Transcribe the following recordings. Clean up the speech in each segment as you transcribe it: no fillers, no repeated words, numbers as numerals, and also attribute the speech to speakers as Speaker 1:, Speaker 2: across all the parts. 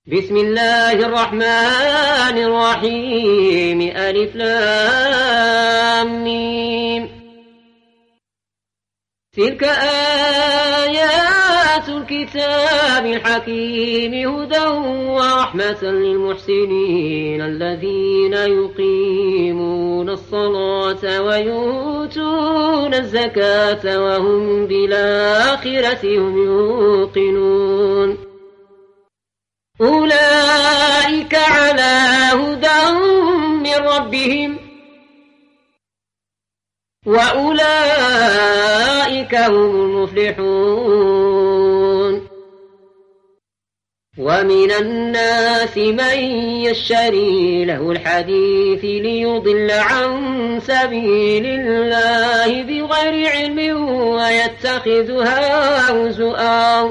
Speaker 1: بسم الله الرحمن الرحيم ألف لام ميم. تلك آيات الكتاب الحكيم هدى ورحمة للمحسنين الذين يقيمون الصلاة ويؤتون الزكاة وهم بالآخرة هم يوقنون. أولئك على هدى من ربهم وأولئك هم المفلحون. ومن الناس من يشتري له الحديث ليضل عن سبيل الله بغير علم ويتخذها هزؤا.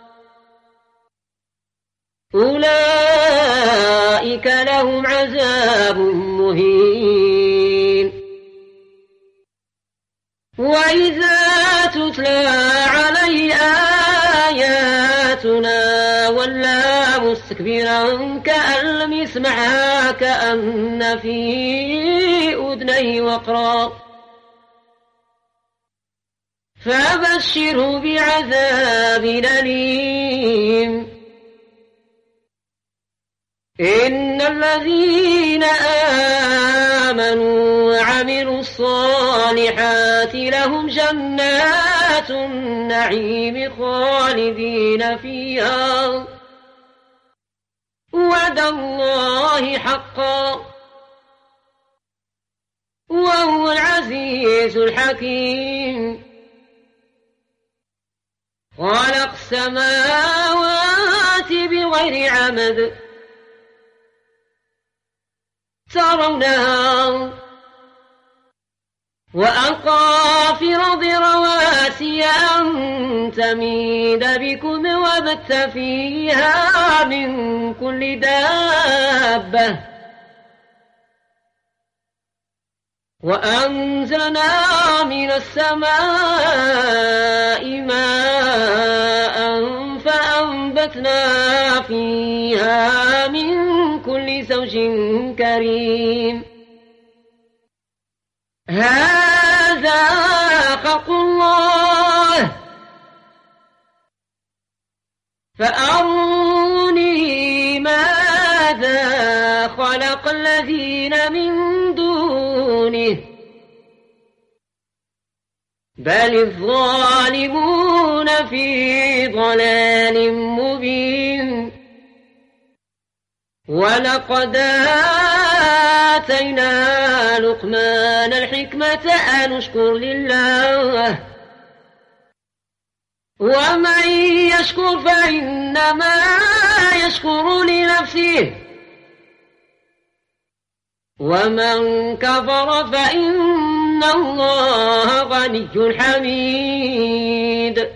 Speaker 1: أولئك لهم عذاب مهين. وإذا تتلى عليه آياتنا ولى مستكبرا كأن لم يسمعها كأن في أذنيه وقرا. فبشره بعذاب أليم. إن الذين آمنوا وعملوا الصالحات لهم جنات النعيم خالدين فيها وعد الله حقا وهو العزيز الحكيم. خلق السماوات بغير عمد ترونها وألقى في الأرض رواسي أن تميد بكم وبث فيها من كل دابة وأنزلنا من السماء ماء فأنبتنا فيها من كل زوج كريم. هذا خلق الله فأروني ماذا خلق الذين من دونه بل الظالمون في ضلال مبين. ولقد آتينا لقمان الحكمة أن اشكر لله ومن يشكر فإنما يشكر لنفسه ومن كفر فإن الله غني حميد.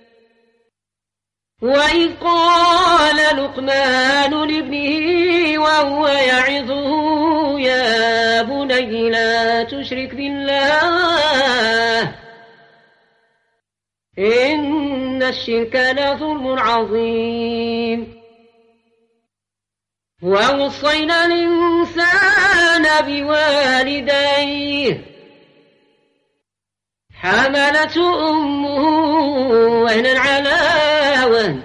Speaker 1: وإذ قال لقمان لابنه وهو يعظه يا بني لا تشرك بالله إن الشرك لظلم عظيم. ووصينا الإنسان بوالديه حملته أمه وهنا على وهن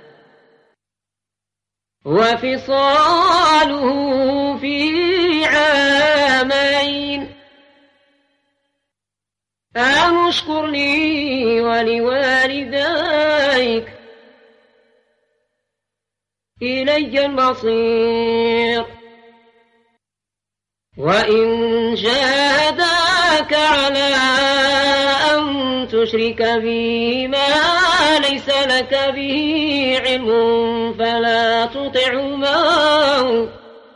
Speaker 1: وفصاله في عامين أن اشكر لي ولوالديك إلي المصير. وإن جاهداك على أن تشرك بي ما ليس لك به علم فلا تطعهما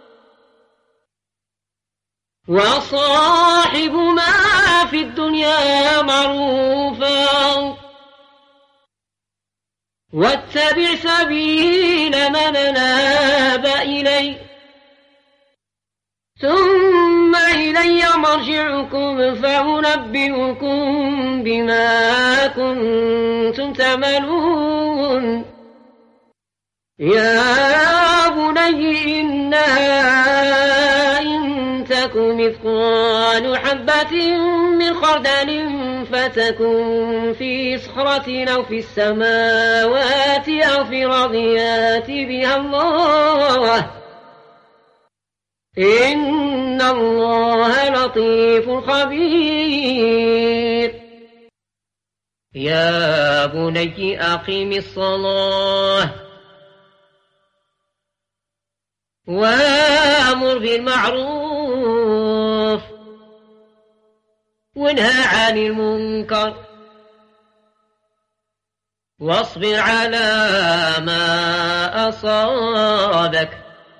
Speaker 1: وصاحبهما في الدنيا معروفا واتبع سبيل من أناب إلي ثم إلي مرجعكم فأنبئكم بما كنتم تعملون. يا فزيناها إن تك مثقال حبة من خردل فتكن في صخرة أو في السماوات أو في الأرض يأت بها الله إن الله لطيف خبير يا بني أقم الصلاة وأمر بالمعروف وانهى عن المنكر واصبر على ما أصابك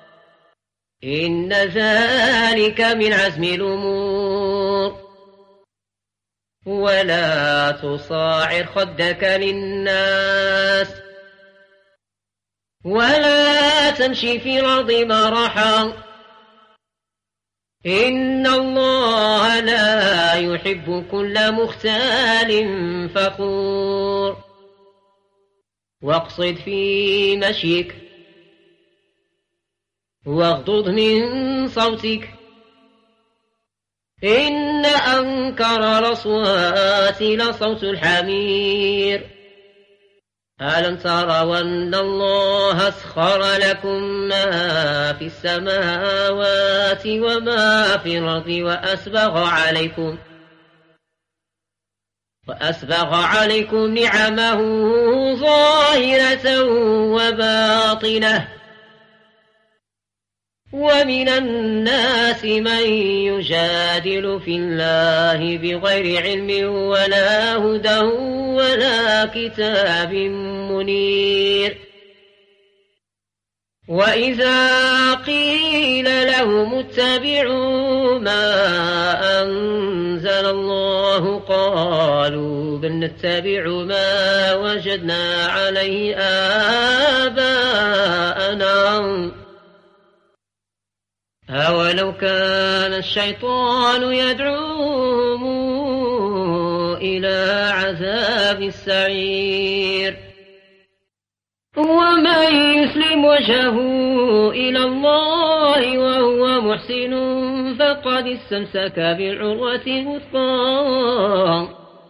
Speaker 1: إن ذلك من عزم الأمور ولا تصاعر خدك للناس ولا تمشي في الأرض مرحا إن الله لا يحب كل مختال فخور واقصد في مشيك واغضض من صوتك إن أنكر الأصوات لصوت الحمير ألم تروا أن الله أسخر لكم ما في السماوات وما في الأرض وأسبغ عليكم نعمه ظاهرة وباطنة ومن الناس من يجادل في الله بغير علم ولا هدى ولا كتاب منير وإذا قيل لهم اتبعوا ما أنزل الله قالوا بل نتبع ما وجدنا عليه آباءنا أولو كان الشيطان يدعوهم إلى عذاب السعير ومن يسلم وجهه إلى الله وهو محسن فقد استمسك بالعروة الوثقى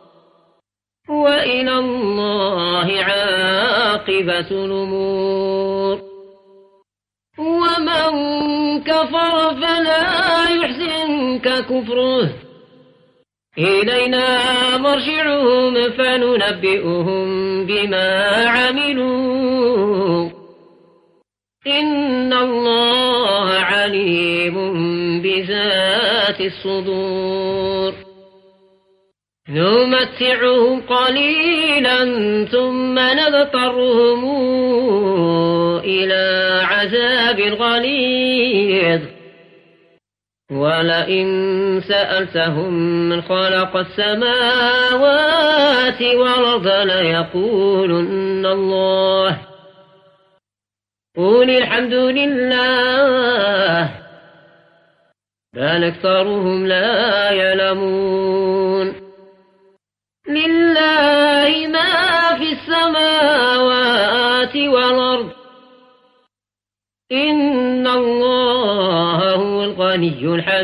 Speaker 1: وإلى الله عاقبة الأمور ومن كفر فلا يحزنك كفره إلينا مرجعهم فننبئهم بما عملوا إن الله عليم بذات الصدور نمتعهم قليلا ثم نضطرهم إلى عذاب غليظ ولئن سألتهم من خلق السماوات والأرض ليقولن الله قل الحمد لله بل أكثرهم لا يعلمون لله ما في السماوات والأرض إن الله هو الغني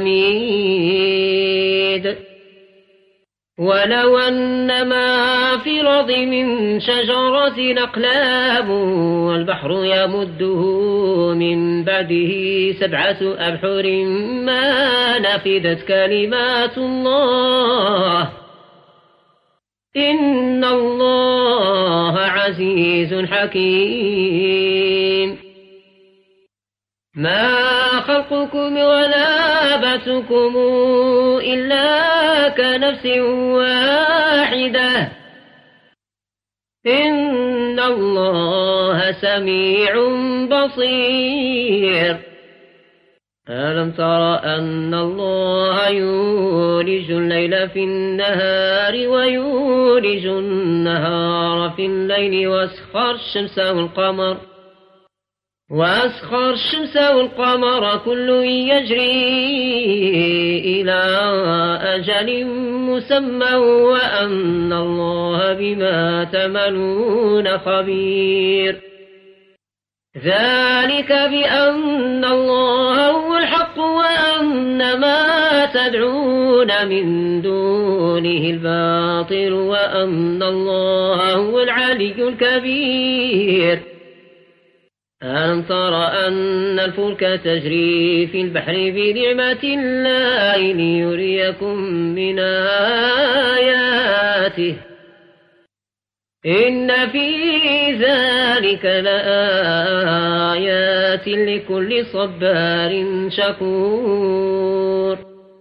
Speaker 1: الحميد ولو أن ما في الأرض من شجرة أقلام والبحر يمده من بعده 7 أبحر ما نفدت كلمات الله إن الله عزيز حكيم ما خلقكم ولا بعثكم إلا كنفس واحدة إن الله سميع بصير ألم تر أن الله يولج الليل في النهار ويولج النهار في الليل وأسخر الشمس والقمر كل يجري إلى أجل مسمى وأن الله بما تعملون خبير ذلك بأن الله هو الحق وأن ما تدعون من دونه الباطل وأن الله هو العلي الكبير. ألم تر أن الفلك تجري في البحر بنعمة الله ليريكم من آياته إن في ذلك لآيات لكل صبار شكور.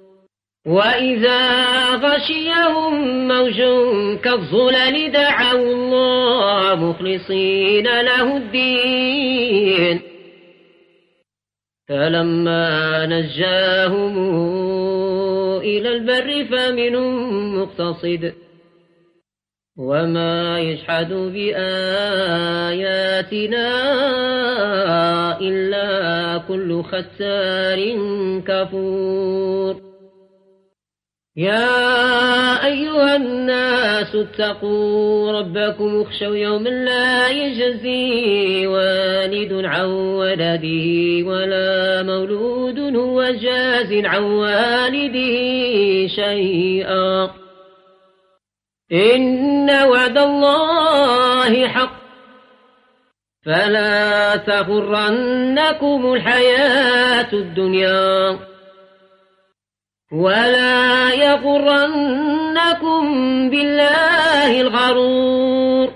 Speaker 1: وإذا غشيهم موج كالظلل دعوا الله مخلصين له الدين فلما نجاهم إلى البر فمنهم مقتصد وما يجحد بآياتنا إلا كل ختار كفور. يا أيها الناس اتقوا ربكم اخشوا يوما لا يجزي والد عن ولده ولا مولود هو جاز عن والده شيئا إن وعد الله حق فلا تغرنكم الحياة الدنيا ولا يغرنكم بالله الغرور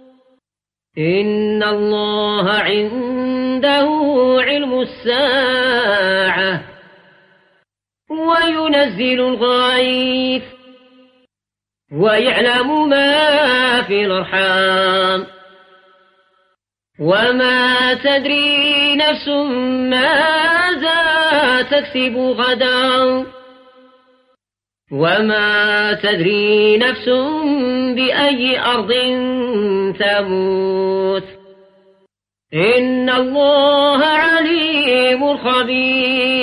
Speaker 1: إن الله عنده علم الساعة وينزل الغيث ويعلم ما في الأرحام وما تدري نفس ماذا تكسب غدا وما تدري نفس بأي أرض تموت إن الله عليم خبير.